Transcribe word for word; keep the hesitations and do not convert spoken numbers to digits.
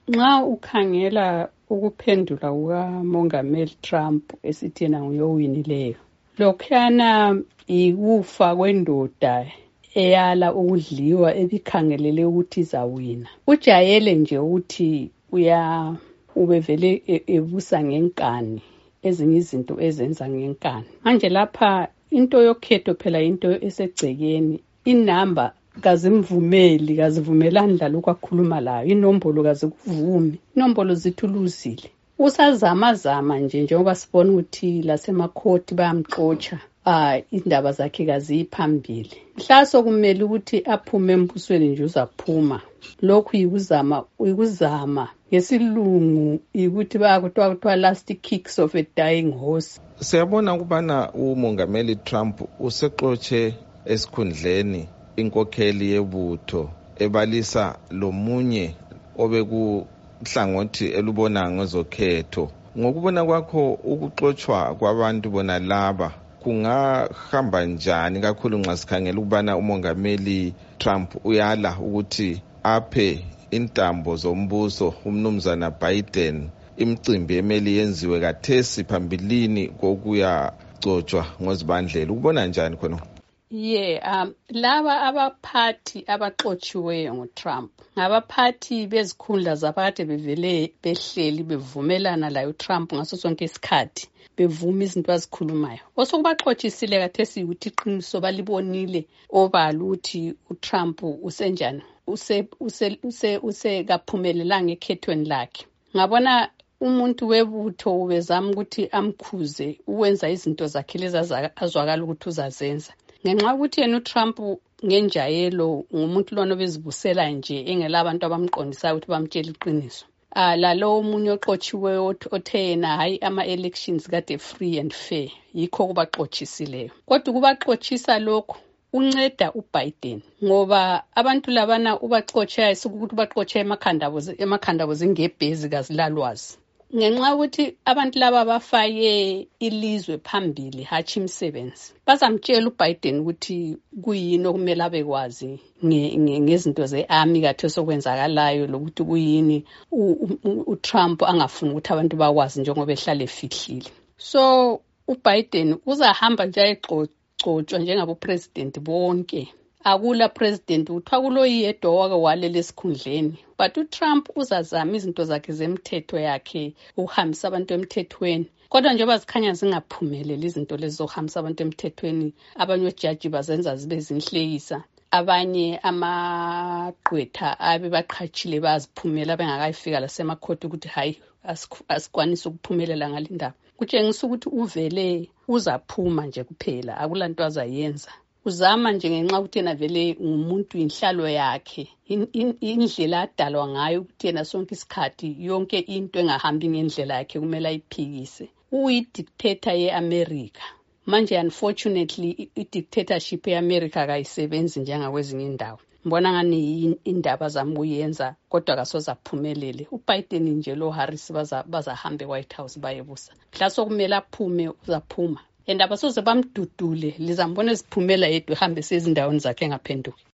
Nxa ukhangela ukuphendula kukaMongameli Trump esithi yena nguyowinileyo, lokhuyana ikufa kwendoda eyala ukudliwa ebikhangelele ukuthi izawina. Ujayele nje ukuthi uya ubevele ebusa ngenkani, ezinye izinto ezenza ngenkani. Manje lapha into yokhetho phela into esegcekeni, inamba kazimvumeli, kazivumelani lalokho akhuluma layo, inombolo kazikuvumi, inombolo zithuluzile. Usazama zama nje njengoba sibona ukuthi lasemakhoti bayamxotsha, ah indaba zakhe kaziphambili. Mhlaso kumele ukuthi aphume embusweni nje uzaphuma. Lokhu yikuzama, uyikuzama ngesilungu ukuthi bayakuthiwa kuthiwa last kicks of a dying horse. Siyabona ukubana uMongameli Trump usexotshe esikhundleni inkokheli yebutho ebalisa lomunye obekuhlangothi elubona ngezokhetho. Ngokubona kwakho ukuxotshwa kwabantu bona laba kungahamba njani kakhulu nxa sikhangela ukubana uMongameli Trump uyala ukuthi aphe intambo zombuso umnumzana Biden imicimbi emeli yenziwe kathesi phambilini kokuya gcotshwa ngozibandlela? Ukubona njani khona? Yeah, um laba abaphathi abaxotshiweyo nguTrump ngabaphathi bezikhundla zaphakade bevele behleli bevumelana layo uTrump ngaso sonke isikhathi, bevuma izinto azikhulumayo. Osokubaxotshisile kathesi ukuthi iqiniso balibonile obala ukuthi uTrump usenjani, use use use use kaphumelelanga ekhethweni lakhe. Ngabona umuntu webutho ubezama ukuthi amkhuze ukwenza izinto zakhe lezi azwakala ukuthi uzazenza. Ngenxa ukuthi yena uTrump ngenjayelo ngumuntu lona bezibusela nje engela abantu abamqondisayo ukuthi bamtshela iqiniso. Ah lalo umunye oxotshiweyo othe yena hayi ama elections kade free and fair, yikho kubaxotshisile. Kodwa kubaxotshisa lokho unceda uBiden ngoba abantu labana ubaxotsha isikuthi ubaxotsha emakhanda emakhanda bozingebhezi kazilalwazi. Ngenxa ukuthi abantu laba bafake ilizwe phambili hathi imisebenzi, bazamtshela uBiden ukuthi kuyini okumele abekwazi ngezinto ze-army kathi sokwenzakalayo, lokuthi kuyini uTrump angafuni ukuthi abantu bakwazi njengoba ehlale efihlile. So uBiden uzahamba nje ayexoxwa njengabo president bonke. Akula president uthiwa kuloyedwa wake walele esikhundleni, but uTrump uzazama izinto zakhe zemthetho yakhe ukuhambisa abantu emthethweni. Kodwa njengoba zikhanya zingaphumeleli izinto lezi zokuhambisa abantu emthethweni, abanye ojaji bazenza zibe zinhlekisa, abanye amaqwetha abe baqhatshile baziphumela bengakayifika lasemakhoti ukuthi hayi asikwanisi ukuphumelela ngalindaba. Kutshengisa ukuthi uvele uzaphuma nje kuphela, akulanto azayenza. Uzama nje ngenxa ukuthi yena vele ngumuntu inhlalo yakhe, indlela adalwa ngayo ukuthi yena sonke isikhathi yonke into engahambi ngendlela yakhe kumele ayiphikise. Uyidictator yeAmerica. Manje unfortunately idictatorship yeAmerica kayisebenzi njengakwezinye indawo. Mbona ngani indaba zamuyenza kodwa kasoza phumelele. uBiden nje lo Harris baza bazahamba eWhite House bayebusa. Mhlaso kumele aphume uzaphuma. Endaba soze bamdudule lizambona esiphumela yedwa ehambe sezindaweni zakhe ngaphenduka.